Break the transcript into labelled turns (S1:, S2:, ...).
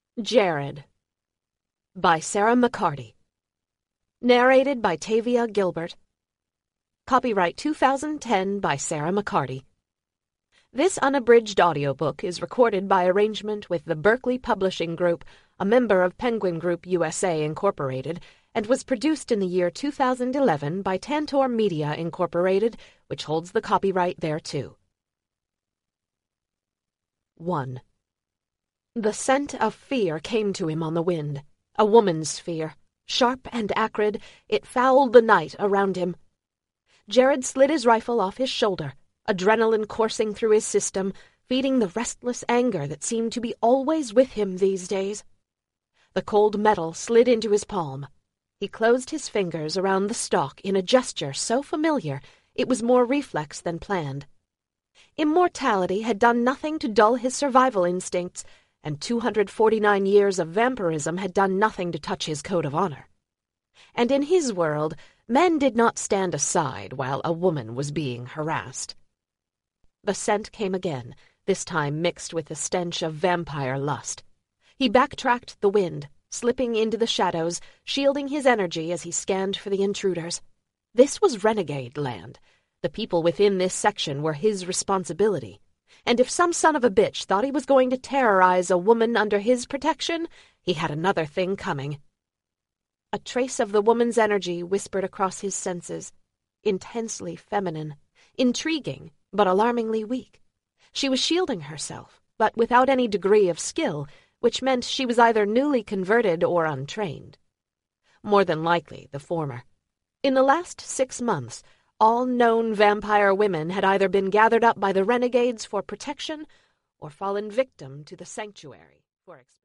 S1: Jared by Sarah McCarty. Narrated by Tavia Gilbert. Copyright 2010 by Sarah McCarty. This unabridged audiobook is recorded by arrangement with the Berkeley Publishing Group, a member of Penguin Group USA Incorporated, and was produced in the year 2011 by Tantor Media Incorporated, which holds the copyright thereto. 1. The scent of fear came to him on the wind, a woman's fear. Sharp and acrid, it fouled the night around him. Jared slid his rifle off his shoulder, adrenaline coursing through his system, feeding the restless anger that seemed to be always with him these days. The cold metal slid into his palm. He closed his fingers around the stock in a gesture so familiar it was more reflex than planned. Immortality had done nothing to dull his survival instincts, and 249 years of vampirism had done nothing to touch his code of honor. And in his world, men did not stand aside while a woman was being harassed. The scent came again, this time mixed with the stench of vampire lust. He backtracked the wind, slipping into the shadows, shielding his energy as he scanned for the intruders. This was renegade land. The people within this section were his responsibility. And if some son of a bitch thought he was going to terrorize a woman under his protection, he had another thing coming. A trace of the woman's energy whispered across his senses. Intensely feminine, intriguing, but alarmingly weak. She was shielding herself, but without any degree of skill, which meant she was either newly converted or untrained. More than likely, the former. In the last 6 months, all known vampire women had either been gathered up by the renegades for protection or fallen victim to the sanctuary for